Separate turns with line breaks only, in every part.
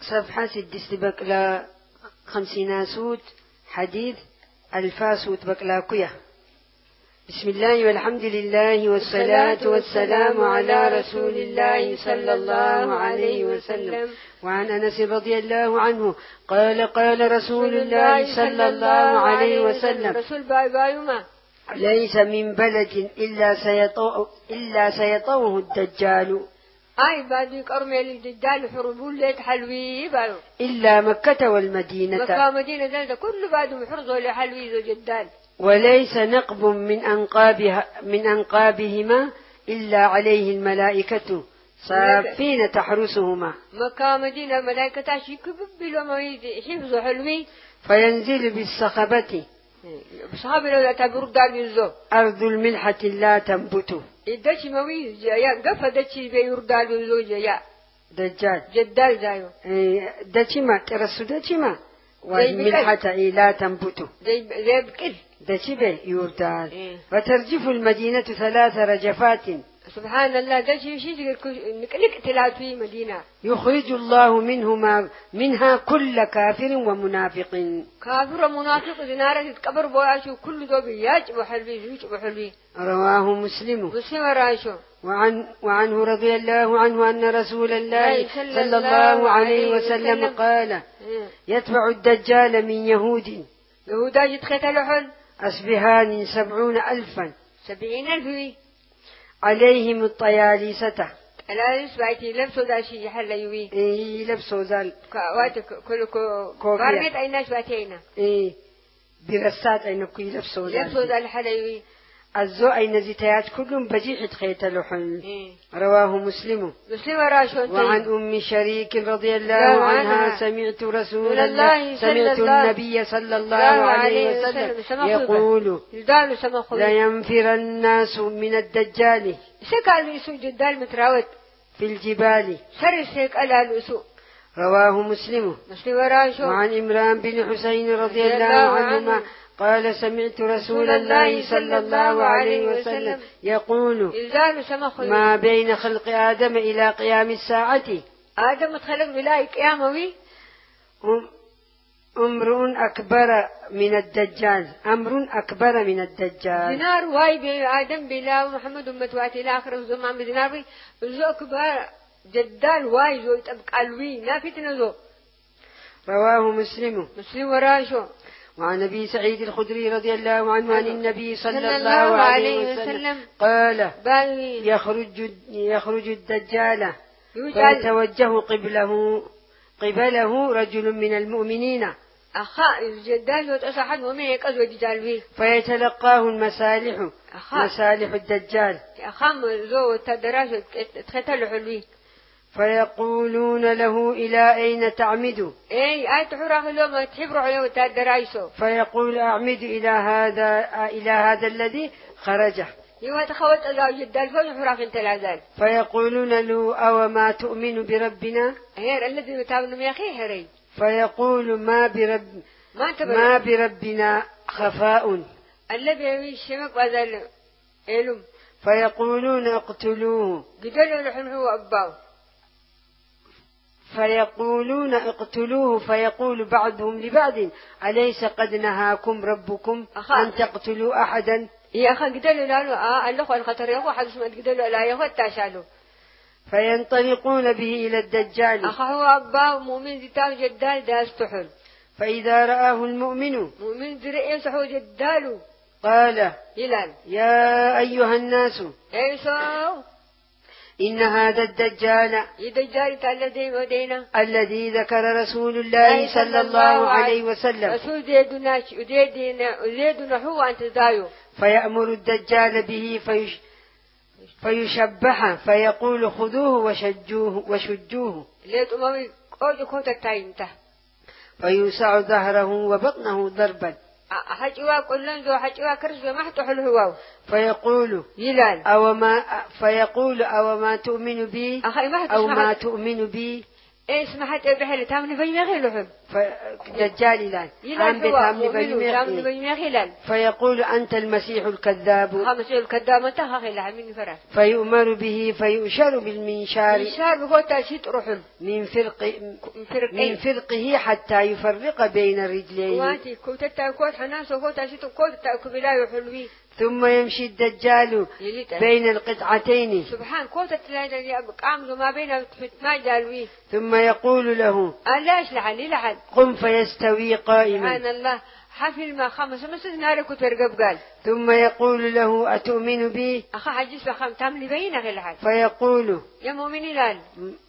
صفحة 6 بقلا 50 سوت حديث الفاسوت بقلا كوية. بسم الله والحمد لله والصلاة والسلام على رسول الله صلى الله عليه وسلم. وعن أنس رضي الله عنه قال قال رسول الله صلى الله عليه وسلم ليس من بلد إلا سيطوه الدجال
أي بعدك أرمي الدجال حربون ليت حلوي بارو
إلا مكة والمدينة.
مكة مدينة ذلك كل بعدهم يحرزوا لحلوي ذو جدال.
وليس نقب من أنقابهما إلا عليه الملائكة صافين تحرسهما.
مكة مدينة ملائكة شيكب بلومي حفظ حلوي.
فينزل بالصخبة
بصحابي لو تعبر دار يزو
أرض الملحة لا تنبت.
الدش موي جايا قف دشي بيردال يزو جايا
دجال
جدال زايو
دشما ترسو دشما والملحة لا تنبت
زي بكل
دشبه يردال. فترجف المدينة 3 رجفات.
سبحان الله دشي شيء نكلك تلاتي مدينة
يخرج الله منها كل كافر ومنافق.
كافر ومنافق زنارة تكبر بواشو كل ذو بياج وحلبي زوج وحلبي.
رواه مسلم
راشو.
وعنه رضي الله عنه أن رسول الله صلى الله عليه وسلم قال يتبع الدجال من
يهودا يتختلحن
أصبهان 70,000
70,000
عليهم الطيالسة.
لا يسبعتي لبسوا ذا شيء حل يوي.
لبسوا ذا
واتك كل كاربيت أي ناس باتينا.
برسات أي نكوي لبسوا
ذا الحل يوي.
الزو أي نزيتات كلهم بجيحة خيط لحن. رواه مسلم
راشون.
وعن أم شريك رضي الله عنها سمعت النبي صلى الله عليه وسلم يقول لينفر الناس من الدجال
سكال يسوع الدجال متراود
في الجبال
سرسك على الأسوء.
رواه مسلم
راشون.
وعن إمران بن حسين رضي الله عنهما قال سمعت رسول الله صلى الله عليه وسلم يقول ما بين خلق آدم إلى قيام الساعة
آدم تخلق بلا قيامه
أمر أكبر من الدجال.
دينار واي بين آدم بلا محمد أمة واتي إلى آخر الزمان بدينار زو أكبر جدال واي زو تبقى الوي نافتنا زو.
رواه مسلم
وراشو.
وعن أبي سعيد الخدري رضي الله عنه عن النبي صلى الله عليه وسلم قال يخرج الدجال فيتوجه قبله رجل من المؤمنين
الجدال وتصحن وميك أزوج جالبي
فيتلقاه مسالح الدجال
زو تدراج تختل حلوي
فيقولون له إلى أين تعمد؟
تحرق لهم تحبر عليه تدرايسو.
فيقول أعمد إلى هذا الذي خرجه.
تخوت الله جدال فوق حرق انت لازال.
فيقولون له أو ما تؤمن بربنا؟
الذي يتامن يا أخي هري.
فيقول ما بربنا خفاء.
الذي يشمك وذل علم.
فيقولون اقتلوه.
قتلوا لحن هو أباه.
فيقولون اقتلوه فيقول بعضهم لبعض أليس قد نهاكم ربكم أن تقتلوا أحدا؟
يا أخي قتلوا له الله الخطر يا أخو حدث ما قتلوا لا يا أخو تاشالوا.
فينطلقون به إلى الدجال.
هو أباه مؤمن زتاه جدال داستحل.
فإذا رآه المؤمن
مؤمن زرع يسحو جداله
قال
يلال
يا أيها الناس إن هذا الدجال الذي ذكر رسول الله صلى الله عليه وسلم
رسول زيدنا هو أنت دايو.
فيأمر الدجال به فيشبح فيقول خذوه وشجوه فيوسع ظهره وبطنه ضربا.
حجوا كلن ذو حجوا كرز ما تحل هو.
فيقول
يلال
أو ما تؤمن بي أو ما تؤمن بي
إيه سمحت بحلة تامن بين غيرهم
دجال لان عم بتامن
بين غيرهم
فيقول أنت المسيح الكذاب
مسيح الكذاب أنت خيل عمين فرح
فيؤمر به فيؤشر بالمنشار
بقول تأشيت روحهم
من فرقه حتى يفرق بين الرجلين
واتي كوتة كوت حناس وكوت أشيت كوت تأكل يحلوي
ثم يمشي الدجال بين القطعتين
سبحان كوتة لا أعمل ما بين ما جالوي
ثم يقول له
ألاش لعل
قم فيستوي قائما
سبحان الله حفل ما خمس نارك وترقب قال
ثم يقول له أتؤمن بي
أخا حجيس بخم تعمل بينك الحال
فيقول
يا مؤمني لال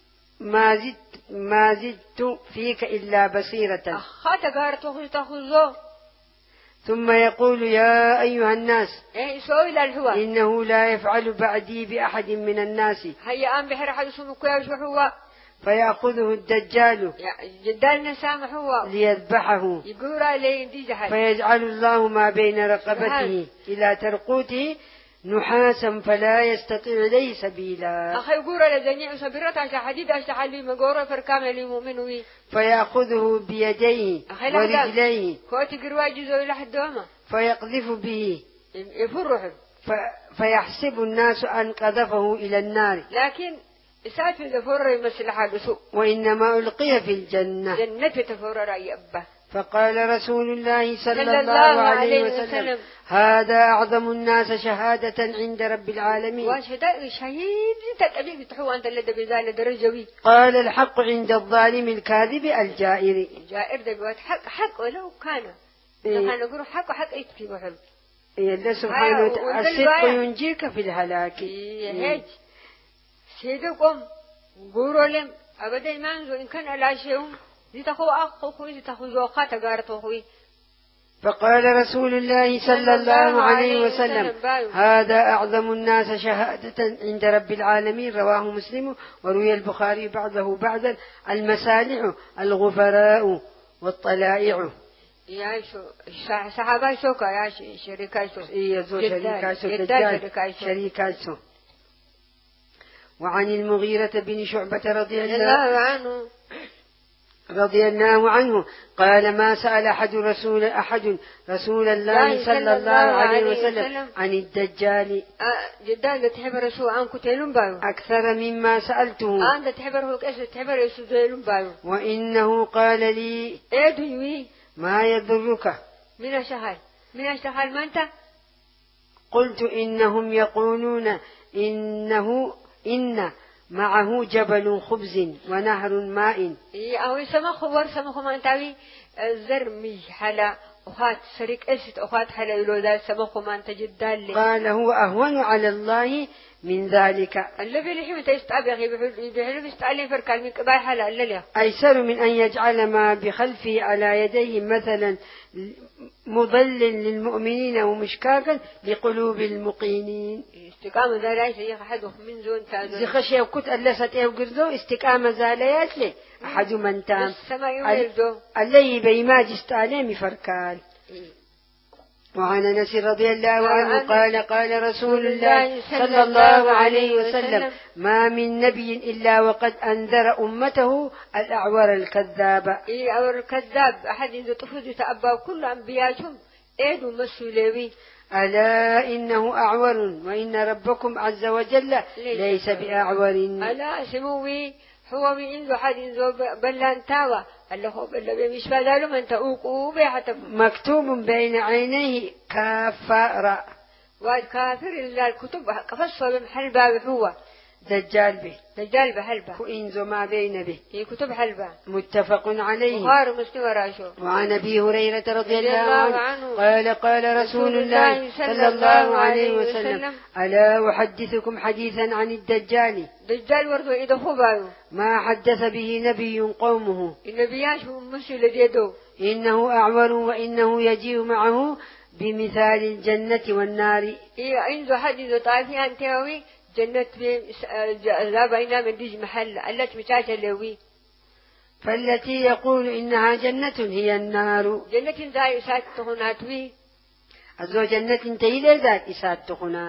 ما زدت فيك إلا بصيرة
أخا تقارت تخذه
ثم يقول يا أيها الناس إنه لا يفعل بعدي بأحد من الناس
هيا أم بحر حد سمك يا هو
فيأخذه الدجال
جدال نسامح هو
ليذبحه
يقول عليه
فيجعل الله ما بين رقبته إلى ترقوته نحاسا فلا يستطيع لي سبيلا
أخي يقول لجميع سبيرات عشان حديد عشان حلي مقورة فركامل مؤمنوي
فيأخذه بيديه ورجليه فيقذف به
يفرهم
فيحسب الناس أن قذفه إلى النار
لكن إساف يفر يمثل حاله سوء
وإنما ألقي في الجنة
جنة تفرر أي أبه
فقال رسول الله صلى الله عليه وسلم هذا أعظم الناس شهادة عند رب العالمين
وشهادة شهيد تتأبيك تحو أنت الذي بذال درجوي
قال الحق عند الظالم الكاذب الجائر
الجائر ده بيوت حق ولو كان كان يقول حق وحق يكفي وحب
الله سبحانه وتعالى الصدق ينجيك في الهلاك
هيج سيدكم قولوا لهم أبدا ما نزو إن كان على شيء زيتخو أخوي زيتخو زوقا تقارت أخوي
فقال رسول الله صلى الله عليه وسلم هذا أعظم الناس شهادة عند رب العالمين رواه مسلم وروي البخاري بعضه بعضا المسالح الغفراء والطلائع
يا شو صحابة شوكا يا شركة شو
شركة وعن المغيرة بن شعبة رضي الله عنه قال ما سأل أحد رسول الله صلى الله عليه وسلم عن الدجال
جدال تحب رسول عن كتيلون بايو
أكثر مما سألته
أنت تحبره كيف تحبر يسوع بايو
وإنه قال لي
إيه
ما يضرك
من الشهر ما أنت
قلت إنهم يقولون إن معه جبل خبز ونهر ماء
أو سمخ ما أنتوي زرمي حلا أخات سريك أسد أخات حلا يلودا سمخ ما أنت جدال
قال هو أهون على الله من ذلك
الذي لحين تستأبغي بحلو يستعلي فركال من كبار حلا اللي
أيسر من أن يجعل ما بخلفه على يديه مثلا مضل للمؤمنين ومشكاكا لقلوب المقينين
استقامة زاليات لي أحد من زون تازون
زي خشية وكت ألست وقردو استقامة زاليات لي أحد من تام اللي بيما جست عليه فركال وعن أنس رضي الله عنه قال رسول الله صلى الله عليه وسلم ما من نبي إلا وقد أنذر أمته الأعور الكذاب
أعور الكذاب أحد إذا تفوز يتأبى كل أنبياتهم إيدوا مسؤولي
ألا إنه أعور وإن ربكم عز وجل ليس بأعور
ألا سموي هو من إنزو حد إنزو بلان تاوى اللي هو بلان مش فذالو من تأوكو بيحتف
مكتوب بين عينيه كافر
والكافر إلا الكتب كفصل بمحل باب هو
دجال
بحلبة
وإنزو ما بين به
هي كتب حلبة
متفق عليه
بخار مسلم وراشو
وعن أبي هريرة رضي الله عنه قال رسول الله صلى الله عليه وسلم ألا أحدثكم حديثا عن الدجال
ورضو إذا خبايو
ما حدث به نبي قومه
النبياش مسؤول يدو
إنه أعور وإنه يجيء معه بمثال الجنة والنار
إنزو حديث طائفي أنتوي جنة لا بينا من ديج محل التي متاجة لوي
فالتي يقول إنها جنة هي النار
جنة زي إسات تخنات وي
أزو جنة تيلي ذات إسات تخنات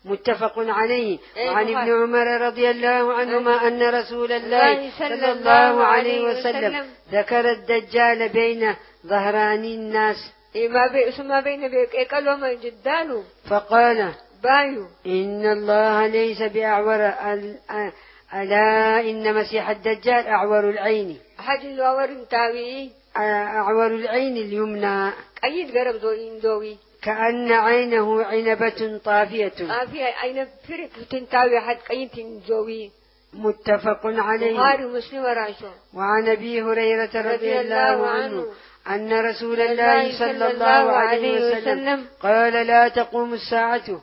متفق عليه. وعن ابن عمر رضي الله عنهما أن رسول الله صلى الله عليه وسلم ذكر الدجال بين ظهراني الناس
ما بين قالوا ما جدانو
فقال
بايو
إن الله ليس بأعور ألا إن مسيح الدجال أعور العين
حاج الأور تاوي
أعور العين اليمنى
أيد قرب دوي
كأن عينه عنبة طافية
عين فرق تنتاوي حد قيم تنزوي
متفق عليه. وعن أبي هريرة رضي الله عنه أن رسول الله صلى الله عليه وسلم قال لا تقوم الساعة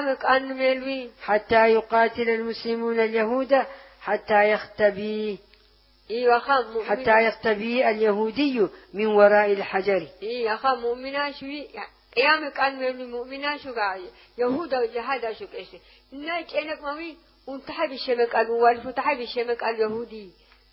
حتى يقاتل المسلمون اليهود حتى يختبي اليهودي من وراء الحجر.
قيامك أن المؤمنين شو قاعد يهودا وجهادا شو كيسه الناس إنك مامي وانتحب الشمك الموالف وانتحب الشمك اليهودي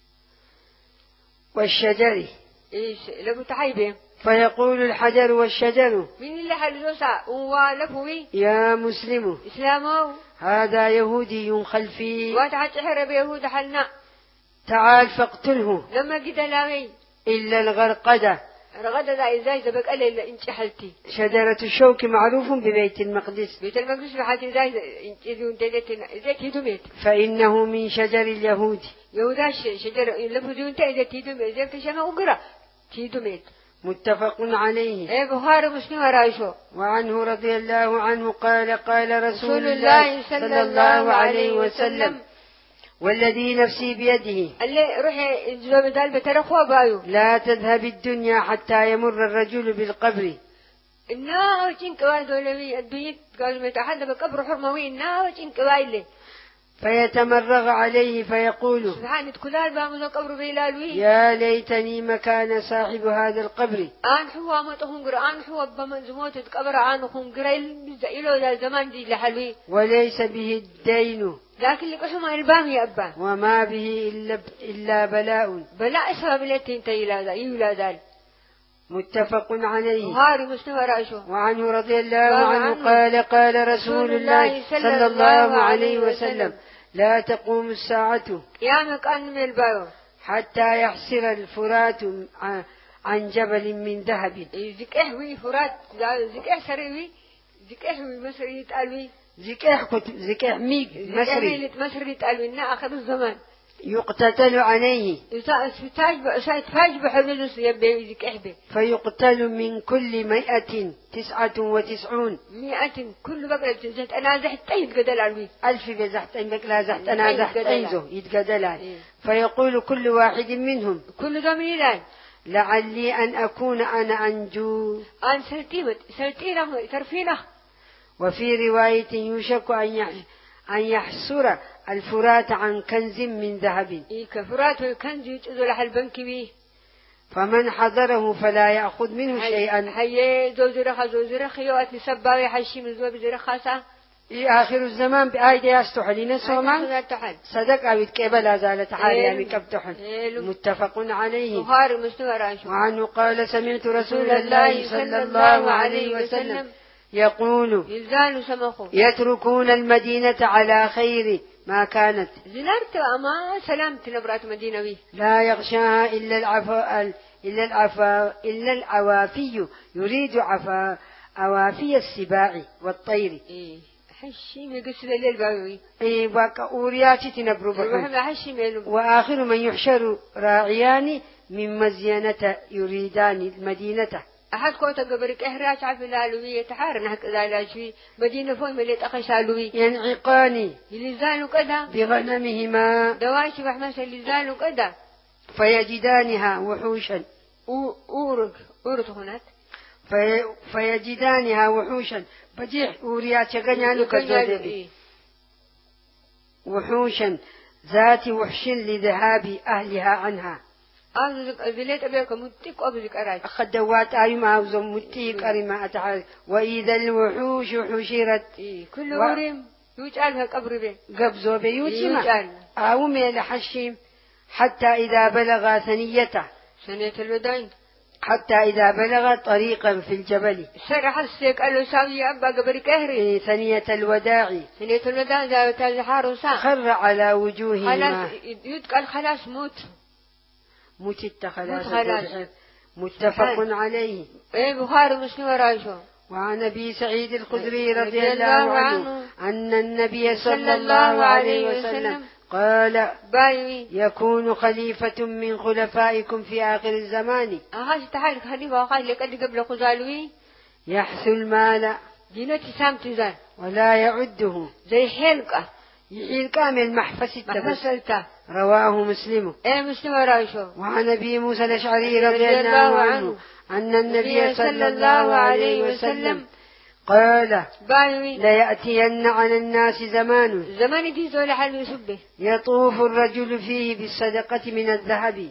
والشجر
إيش لو تحيبه
فيقول الحجر والشجر
من اللي حلوسا ووالفوي
يا مسلم
إسلامه
هذا يهودي خلفي
وتحرب يهود حلنا
تعال فاقتله
لما قد لاوي
إلا الغرقدة
رغد ذا إزاي زبق ألا إلا إنت حلتي
شجرة الشوك معروف ببيت المقدس
بيت المقدس بحاجة إزاي إذن إزاي تيدمت
فإنه من شجر اليهود
يهودا شجر لفظون إذا تيدمت إذا تشمع وقرأ تيدمت
متفق عليه.
إيه بخاري مسلم ورايشو.
وعنه رضي الله عنه قال قال رسول الله صلى الله عليه وسلم والذي نفسي بيده
اللي روحي الزوم دال بترخوا بايو
لا تذهب الدنيا حتى يمر الرجل بالقبر
إنه وجين كوال دولوي الدنيا قالوا متحدى بقبر حرموي إنه وجين كوال
فيتمرغ عليه فيقول
سبحان كلال بامو قبر بيلالوي
يا ليتني مكان صاحب هذا القبر
آن حوا ما تخنقر آن حوا بمنزموت القبر آن خنقر إلو ذا الزمان دي لحلوي
وليس به الدين
لكن اللي قسم البام يا أبا
وما به إلا بلاء
سبب التي انت إلى ذلك
متفق عليه.
بخاري مسلم ورأسه.
وعنه رضي الله عنه قال قال رسول الله صلى الله عليه وسلم لا تقوم الساعة
قيامك أن من البايو
حتى يحسر الفرات عن جبل من ذهب.
ذيك إحوي فرات ذيك إحسروي ذيك إحوي مصري يتقلوي
ذيك إحميق مصري
مصري يتقلوي إنه آخر الزمان
يقتتل عليه
تاج بحلوس يبي ذيك إحبه
فيقتل من كل 199
كل بقرة زحت أنا زحت يتقدل عليه
1000 بزحت بقلا زحت أنا زحت يتقدل عليه فيقول كل واحد منهم
كل ضميران
لعلي أن أكون أنا أنجو
أن سلتينه ترفينه.
وفي رواية يوشك أن يحسر الفرات عن كنز من ذهب.
كفرات الكنز يتأذل على البنك بيه
فمن حضره فلا يأخذ منه شيئا.
حي زوزرخ يوات نسباوي حشي من زوب زرخاسا
آخر الزمان بآيدي يستحلين سوما صدق أو يتكبل أزالة حاليا مكبتحن. متفق عليه. وعنه قال سمعت رسول الله صلى الله عليه وسلم يقول يتركون المدينة على خير ما كانت
زنرت أما سلامت نبرات مدينة
لا يغشاها إلا العوافي يريد عوافي السباع والطير.
حشي مقصد الليل باوي
وكأورياتي تنبرو بحن. وآخر من يحشر راعيان من مزينة يريدان المدينة.
أحد كوتا قبرك إحراج عفلالوية تحارن هك ذالاشوي مدينة فوي مليت أخشالوي
ينعقاني
يلزانو كذا
بغنمهما
دواشي بحماسة يلزانو كذا
فيجدانها وحوشا
أورت هناك
فيجدانها وحوشا بديح أوريات غنيانو كذا وحوشا ذات وحش لذهاب أهلها عنها.
أزلت أبيك متيك أبيك أراج
أخدوات أيوم أوزم متيك أريما أتعال وإذا الوحوش حشرت
كل ورم يجعلها قبر به
قبضوا بيوتما أو ميل حشيم حتى إذا بلغ ثنيته
سنة الوداين
حتى إذا بلغ طريقا في الجبل
سرح السيك قال له ساوي أبا قبل كهري
ثنية الوداع
ثنية الوداع ذا تزحار وسا
خر على وجوههما
خلاص يتقال خلاص
متت خلاص
خلاص
متفق عليه.
إيه بخاري مسلم ورايشو.
وعن أبي سعيد الخدري رضي الله عنه أن النبي صلى الله عليه وسلم قال يكون خليفة من خلفائكم في آخر الزمان يحث المال ولا يعده
زي حلقة
يحيل من محفس رواه مسلم. وعن أبي موسى الأشعري رضي الله عنه أن النبي صلى الله عليه وسلم قال ليأتين على الناس زمان يطوف الرجل فيه بالصدقة من الذهب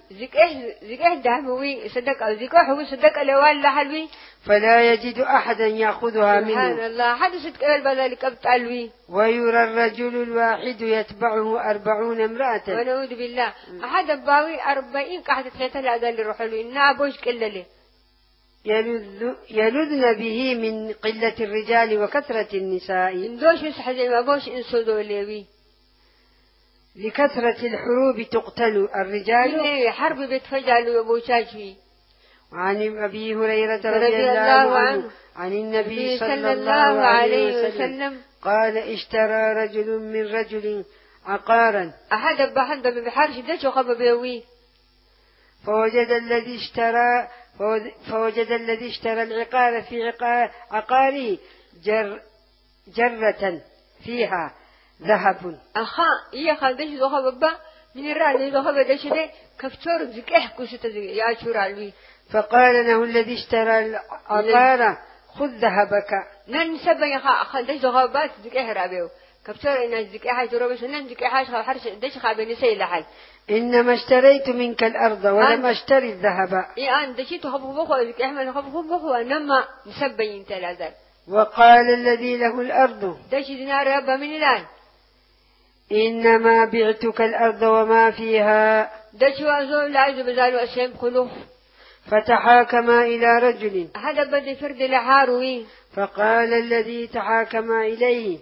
فلا يجد أحدا يأخذها منه ويرى الرجل الواحد يتبعه 40 امرأة
ونعوذ بالله أحد باوي 40 قاعدة ثلاثة لا يروح له إنها بوش كلله
يلذن به من قلة الرجال وكثرة النساء
إندوش يصح زي ما بوش إنسودو ليوي
لكثرة الحروب تقتل الرجال
حرب بيتفجعلوا وبوشاشي.
وعن أبي هريرة رضي الله عنه عن النبي صلى الله عليه وسلم قال اشترى رجل من رجل عقارا
أحد بحد بحرش دش وخب بيوي
فوجد الذي اشترى العقار في عقاره جرة فيها ذهب
إيه خالدش ذهب با من الرأي ذهب دش ده كفتور زكاه كوشت يا شورالوي.
فقال له الذي اشترى العقار خذ ذهبك
ننسب يا خالدش ذهبات زكاه رابيو كفتور إن زكاه جربش ننزكاه حرش دش خابني سيلحل.
إنما اشتريت منك الأرض ولم أشتري الذهب. وقال الذي له الأرض إنما بعتك الأرض وما فيها. فتحاكما إلى رجل فقال الذي تحاكما إليه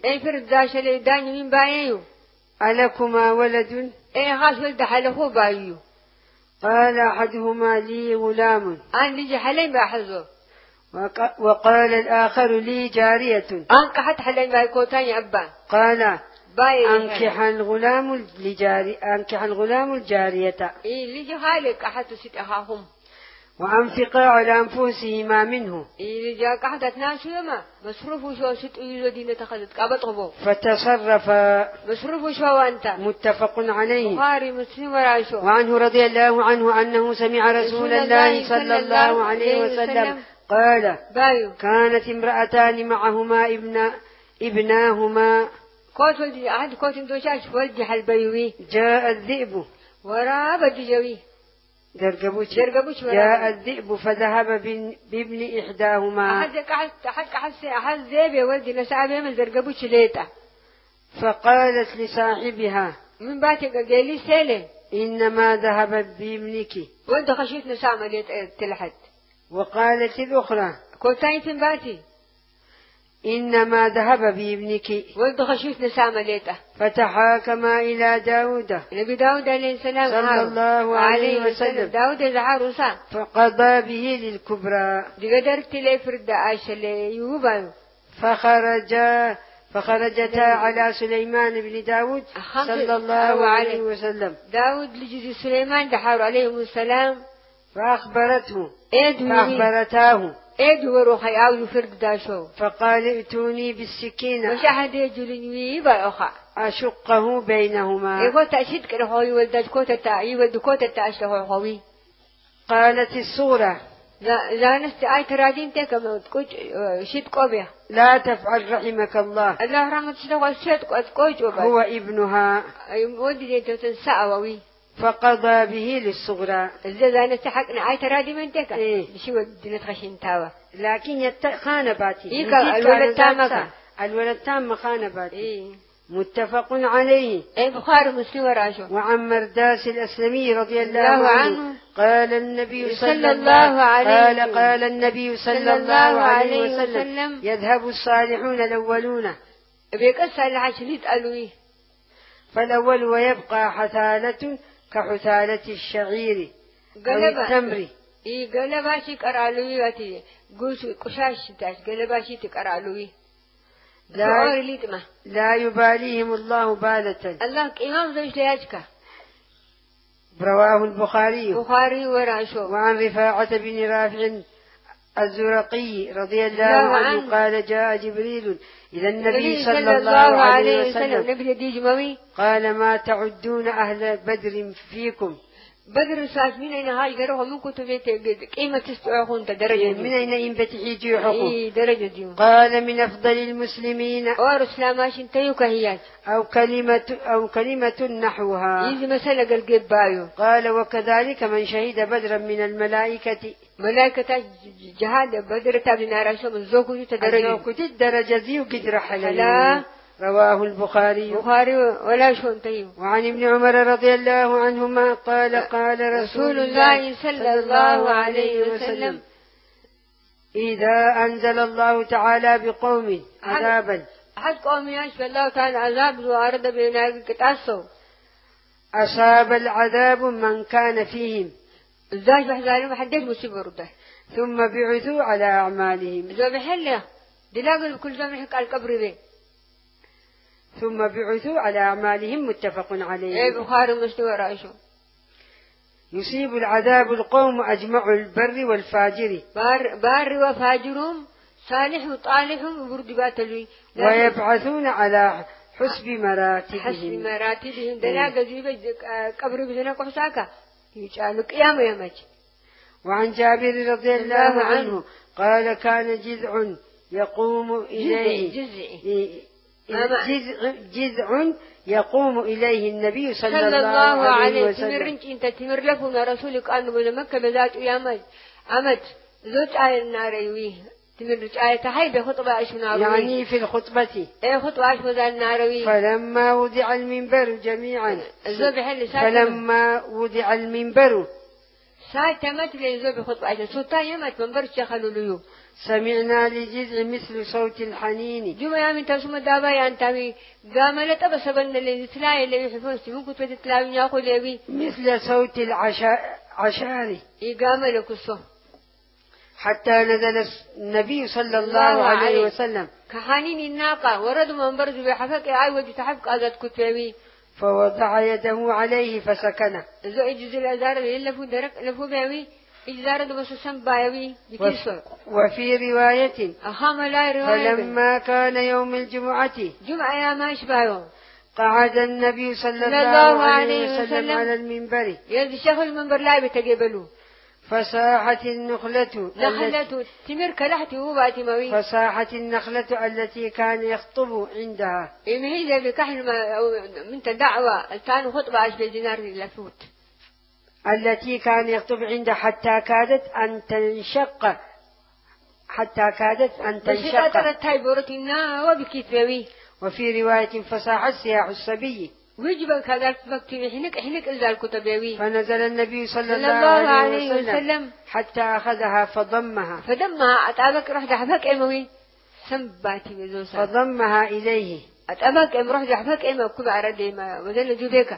ألكما ولد؟
إيه خاص ولد حلفه بايو.
قال أحدهما لي غلام
أنا لي حليم بحزه.
وقال الآخر لي جارية
أنك حتى حليم بايكوتان يا أبا.
قال أنكح الغلام الجارية.
إيه لي خالك أحد ست أخاهم.
وأنفقا على أنفسهما منه.
إيه جاك أحد ناس يوما مصروف وشو ست يزودين تخذت كابطه.
فتصرف
مصروف وشو أنت.
متفق عليه.
بخاري مسلم ورايشو.
وعنه رضي الله عنه أنه سمع رسول الله صلى الله عليه وسلم قال كانت امرأتان معهما ابناهما
كوت ولدي أحد كوت دوشاش ولدي حلبيوي.
جاء الذئب
ورا بدجوي.
جاء الذئب فذهب بابن إحداهما.
أحد ذئب ولدي نسأبه من زرقبوش ليتا.
فقالت لصاحبها
من باتك قالي سيلي
إنما ذهب بابنك.
وانت خشيت نسامة ليت تلحد.
وقالت الأخرى
كنتين تنباتي
إنما ذهب بابنك.
وانت خشيت نسامة ليته.
فتحاكما إلى داود
نبي داود عليه السلام
صلى الله عليه وسلم.
داود العروسة
فقضى به للكبرى.
دي قدرت لي فرد عائشة ليوبا.
فخرجتا على سليمان بن داود صلى الله عليه وسلم.
داود لجزي سليمان دحار عليه السلام.
فأخبرتاه
ادوروا خياو يفرد داشو.
فقال ائتوني بالسكينة
وشاهد يجلني بأخا
أشقه بينهما.
يقول تأشد كده هو يولد كوتة تأشده هوي.
قالت الصورة
زانست آية رادين تكمل تقول شد قبيه
لا تفعل رحمك الله.
الله رحمة شد قوي
هو ابنها.
ودي تنسأوي.
فقضى به للصغرى.
زانست حقنا آية رادين من تكا. بشي ودي نتخشين تاوى.
لكن خانباتي.
الولد تامك.
الولد تام خانباتي. متفق عليه.
بخاري مسلم وراشو.
وعن مرداس الأسلمي رضي الله عنه قال النبي
صلى الله عليه
قال النبي صلى الله عليه وسلم يذهب الصالحون الأولون
بيقص العشريت قالوا
فالأول ويبقى حثالة كحثالة الشعير أو التمر.
قلباشي كرالوي واتي قشاش تاش قلباشي تكرالوي
لا يباليهم الله بالة.
الله إمام زوج لياجك.
رواه البخاري
وراشو.
وعن رفاعة بن رافع الزرقي رضي الله عنه قال جاء جبريل إلى النبي صلى الله عليه وسلم قال ما تعدون أهل بدر فيكم؟
بدر ساس من أين هاي جرهم من كتب قيمة تستوعون درجة
من أين ينبتحي حقوق
درجة دي.
قال من أفضل المسلمين
ورسلا ماشين تيوك هيات
أو كلمة نحوها
يزي مسألة قلقب بايو.
قال وكذلك من شهد بدرا من الملائكة
ملائكة جهاد بدر تابنا راشو من زوكو
درجة زي وقدر حلال. رواه البخاري
ولا شون طيب.
وعن ابن عمر رضي الله عنهما قال رسول الله
صلى الله عليه وسلم
إذا أنزل الله تعالى بقوم عذابا
أحد قوم يشفى الله تعالى عذاب وأرد بينار كتاسو
أصاب العذاب من كان فيهم
الزاج بحذارهم محدش مصيبة رده
ثم بعثوا على أعمالهم
ذو بحله دلاقوا بكل زمن حق القبر به
ثم بعثوا على أعمالهم متفق عليه.
بخاري مسلم وراشو.
يصيب العذاب القوم أجمع البر والفاجر
بار وفاجرهم صالح وطالحهم وبردبات لي
ويبعثون على حسب مراتبهم
دلاقة جيبة قبر بسنة قحساكا يجعلوا قيامة يمج.
وعن جابر رضي الله عنه قال كان جذع يقوم إليه جذع يقوم إليه النبي صلى الله عليه وسلم.
انت تمر لفنا رسولك أنه من مكة بذات يامج عمد زوج آية النار يويه تمر آية تحيب خطبة أشنا
يعني في الخطبة
خطبة أشنا الناروي.
فلما وضع المنبر جميعا فلما وضع المنبر
ساعتمت للزوج خطبة أشنا سلطان يمت منبر شخلوا ليو
سمعنا لجذع مثل صوت الحنين
جمعة من تسمى دابا ينتمي قاملت أبسبن اللي تلاقي اللي يحفون سموك وتتلاقي يأخذ يبي
مثل صوت العشاري
قامل كسو
حتى نزل النبي صلى الله عليه وسلم
كحنين الناقة ورد منبر بحفك عاود تحفك أذات كتبي
فوضع يده عليه فسكنه
إذا إجز الأزار لفو درك لفو بيوي إجزار بس سنبايوي
وفي رواية
فلما
كان يوم الجمعة
جمعة يا ما يشبهه
قعد النبي صلى الله عليه وسلم على المنبر
يلي شيخ المنبر لا بتقبلوه
فصاحت النخلة
تمر كلحتي وباتي موي
فصاحت النخلة التي كان يخطب عندها
إمهيزة بكحل من تدعوة كان خطبة عشب الدينار لفوت
التي كان يخطب عندها حتى كادت أن تنشق وفي رواية فصاحت سياح الصبي
ويجب كذا بكتي حينك إلى الكتبوي
فنزل النبي صلى الله عليه وسلم حتى أخذها فضمها
أتابك روح دحبك إموي سنباتي بزوسا
فضمها إليه
أتابك إم روح دحبك إمو كبع ردي ما وذل جوديك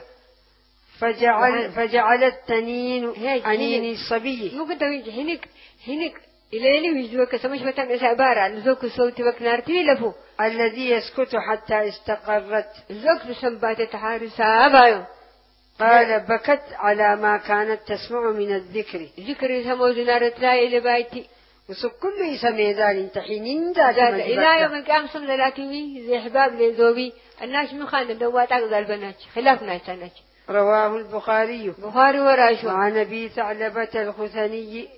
فجعلت تنين عنين الصبي
ممكن تويج حينك إليني ويجوك سمش متى مسابارة لزوك صوتي وكنارتي لفو
الذي يسكت حتى استقرت
زوك بسنبات تحارسا أبايو
قال بكت على ما كانت تسمع من الذكر
ذكر سمو زنارت لا إلى بايتي
وسكل يسمي ذال تحينين ذات
إلى يوم القيامة سمد لكني زي حباب لزوبي الناس من خان الدوات أغذى البنات خلافنا سنة
رواه البخاري
وراشو.
وعن أبي ثعلبة الخثني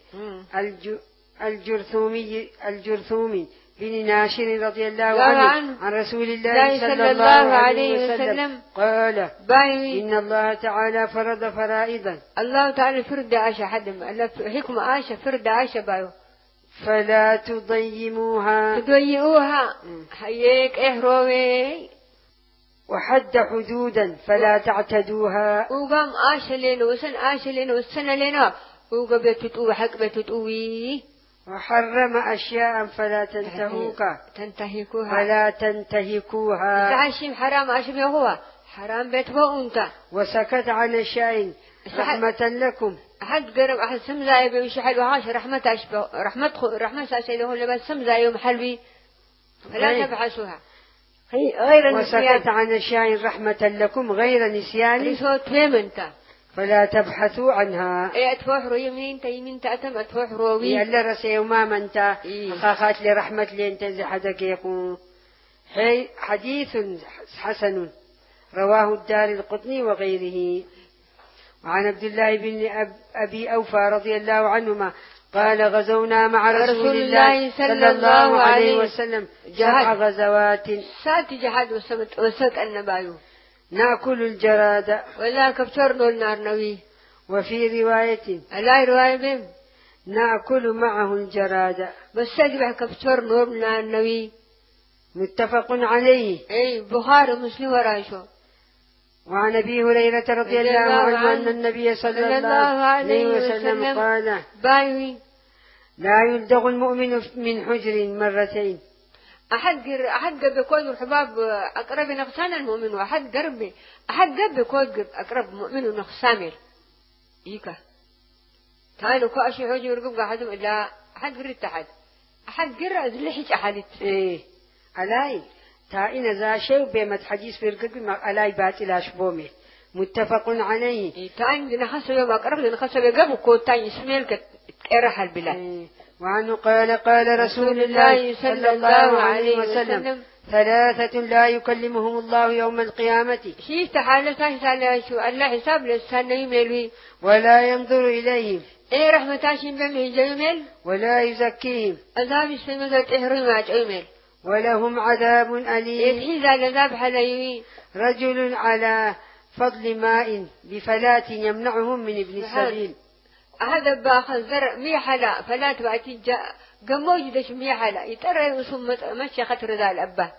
الجرثومي بن ناشر رضي الله عنه عن رسول الله صلى الله عليه وسلم قال إن الله تعالى فرض فرائضا
الله تعالى فرد عاشا حدم حكم عاشا فرد عاشا بايو
فلا تضيئوها
هيك إهروي
وحد حدودا فلا تعتدوها.
وقام آشلين وسن لنا وقام بتتقو حق بتتقوي.
وحرم أشياء فلا
تنتهكوها
فلا تنتهكوها.
تعشم حرام أشم هو حرام بيتبو أنت.
وسكت عن أشياء رحمة لكم.
أحد قرب أحد سمزاي بيمشي حلو هاش رحمة أشبه رحمة أشيله اللي بس سمزاي يوم حلوي فلا تبحثوها. غير
وسكت عن أشياء رحمة لكم غير نسيان
فلا
تبحثوا عنها.
إيه أتفوحروا يمين تأتم أتفوحروا وي
يلا رسي وما منتا خاخات لرحمة لين تنزي حدك يكون. حديث حسن رواه الدار القطني وغيره. وعن عبد الله بن أبي أوفى رضي الله عنهما قال غزونا مع رسول الله صلى الله عليه وسلم 7 غزوات.
سات جهاد وسك النبايو
نأكل الجراد
ولا كبترنا النار نوي.
وفي رواية
لا رواية بهم
نأكل معه الجراد
بس سجبه كبترنا النار نوي.
متفق عليه.
أي بخاري ومسلم ورايشو.
وعن أبي هريرة رضي الله عنه أن النبي صلى الله عليه وسلم قال
بايوي
لا يلدغ المؤمن من حجر مرتين.
أحد قرب كود الحباب أقرب نقصان المؤمن وأحد قرب كود أقرب مؤمن نقصامل إيكا تانو كأشي حجر رقم أحد إلا أحد قرب أحد قرب أزلحج أحدت
إيه ألاي تائنا ذا شيء بمت حديث برقب ما ألاي باطل أشبومه. متفق عليه.
إيه تاني نخسر يوم أقرب نخسر قبل كود تاني اسميل كأرح البلاد.
إيه. وعنه قال رسول الله صلى الله عليه وسلم 3 لا يكلمهم الله يوم القيامة.
شيء تعالى شو الله حساب لسان يملي
ولا ينظر إليهم.
إيه رحمة عشان بمه جميل.
ولا يزكيهم.
عذاب السماء إهرمات أمل.
ولهم عذاب أليم.
يتحيز على ذاب حليوي.
رجل على فضل ماء بفلاة يمنعهم من ابن السبيل.
هذا باخذ زرع 100 حلا فلا تبعتي جاء قموج دش 100 حلا يترى يصم مشي خطر ذا الأبا.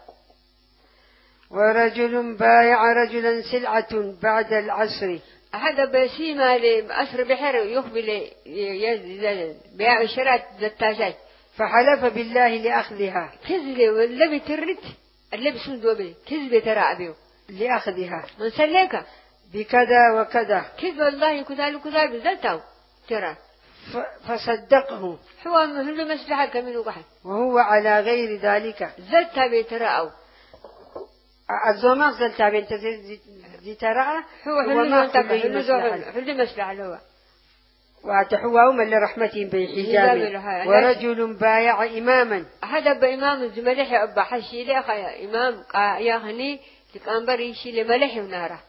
ورجل بايع رجلا سلعة بعد العصر.
هذا بسيما لأسر بحر يخبل بيع الشرات زتاشات
فحلف بالله لأخذها.
كذب واللي بترد اللي بسندو به كذب ترى أبيه
لأخذها
من سلكه
بكذا وكذا.
كذب والله كذا بزلته ترى
فصدقه
هو من مسلحة كمين وقحل
وهو على غير ذلك.
زلتها بيترى أو
الزمان زلتها بنت زي ترى
هو ما حل مسلحة هو
واتحواهم اللي رحمتهم بحجاب. ورجل بايع إماما.
هذا بإمام الزملح أبا حشي لي أخي إمام يا هني لكأنبر يشيل ملح وناره.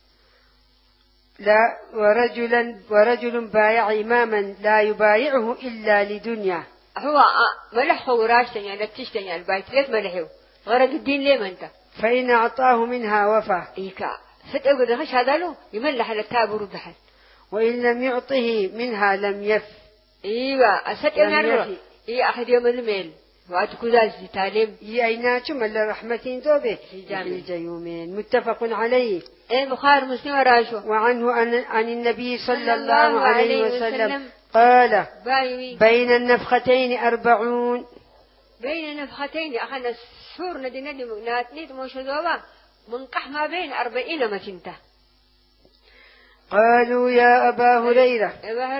لا ورجل بايع إماما لا يبايعه إلا لدنيا.
هو ملحه وراشتن يعني تشتن يعني البيت ليش ملحه غرق الدين ليه ما أنت.
فإن أعطاه منها وفى.
إيكا فتأقد خش هذا له يملح للتاب ورد.
وإن لم يعطه منها لم يف.
إيوه أستأنر إيه أحد يوم الميل وأتكذاز تعلم
أيناتهم اللي رحمتين توبه الجيومين. متفق عليه.
إيه بخار مسلم راشو.
وعنه عن النبي صلى الله عليه وسلم قال بين النفختين 40.
بين النفختين أخذنا السور ندي ناتنيت موشدوبا منقح ما بين 40 متنته.
قالوا يا أبا هريرة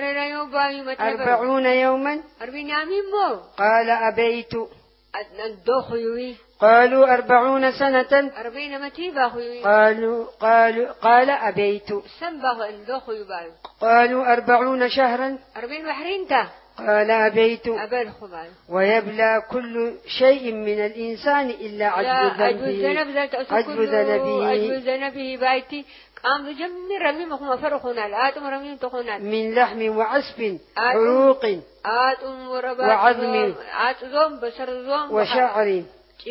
40 يوما
40 يوم
قال أبيت.
الدخيوي.
قالوا 40 سنة
40 متيبا خوي.
قال أبيت.
سنبه الدخيو بايو.
قالوا 40 شهرا
40 محرينتا
قال أبيت.
أبالخبال.
ويبلى كل شيء من الإنسان إلا عجب
ذنبه بايتي قام بجمع رمي مخما فرخنا الآتم رمي تخنا
من لحم وعصب عروق وعظم وشعر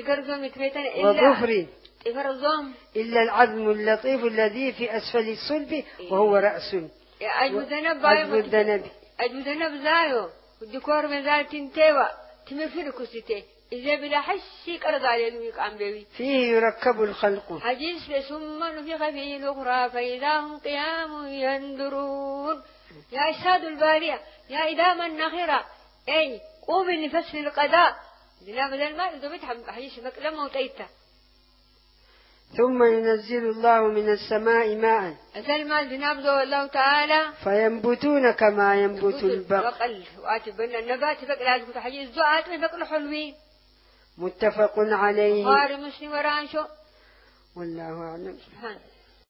وظفر إلا العظم اللطيف الذي في أسفل الصلب وهو رأس.
أجو ذنب زايو الدكور من ذات تنتوى تمفر كستي إذا بلا حسي أرض على لويك عم بيوي
فيه يركب الخلق
حديث ثم نفخ فيه الأخرى فإذا هم قيام ينظرون يا إشهاد البارية يا إدام النخرة أي قوم لفصل القضاء بلا بدل ما إذا بتحب حديث لما وتيته
ثم ينزل الله من السماء ماء
أزل ما بنبذه الله تعالى
فينبتون كما ينبت البقل
بقل واتبنا النبات بقل لازم تحجي الزعات بقل حلوين
متفق عليه
بخاري مسلم ورانشو
والله أعلم.
سبحان